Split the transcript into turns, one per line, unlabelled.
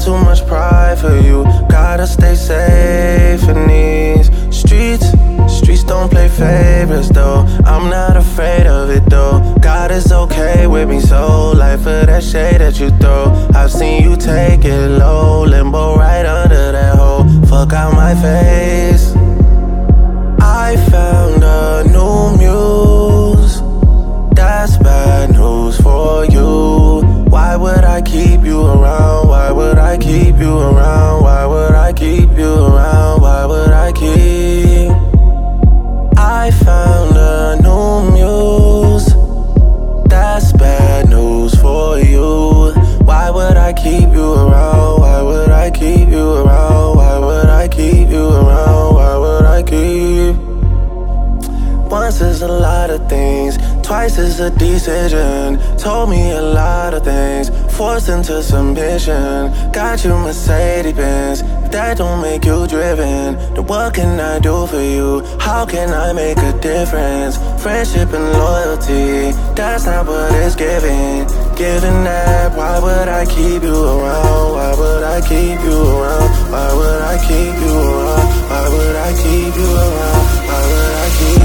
too much pride for you. Gotta stay safe in these streets. Streets don't play favorites though. I'm not afraid of it though. God is okay with me, so life for that shade that you throw. I've seen you take it low, limbo right under that hole. Fuck out my face. I found a new muse. That's bad news for you. Why would I keep you around? Why would I keep you around? Why would I keep you around? Why would I keep? I found a new muse. That's bad news for you. Why would I keep you around? Why would I keep you around? Why would I keep you around? Why would I keep? Once is a lot of things, twice is a decision. Told me a lot of things, forced into submission. Got you Mercedes-Benz, if that don't make you driven, then what can I do for you? How can I make a difference? Friendship and loyalty, that's not what it's giving. Giving that, why would I keep you around? Why would I keep you around? Why would I keep you around? Why would I keep you around? Why would I keep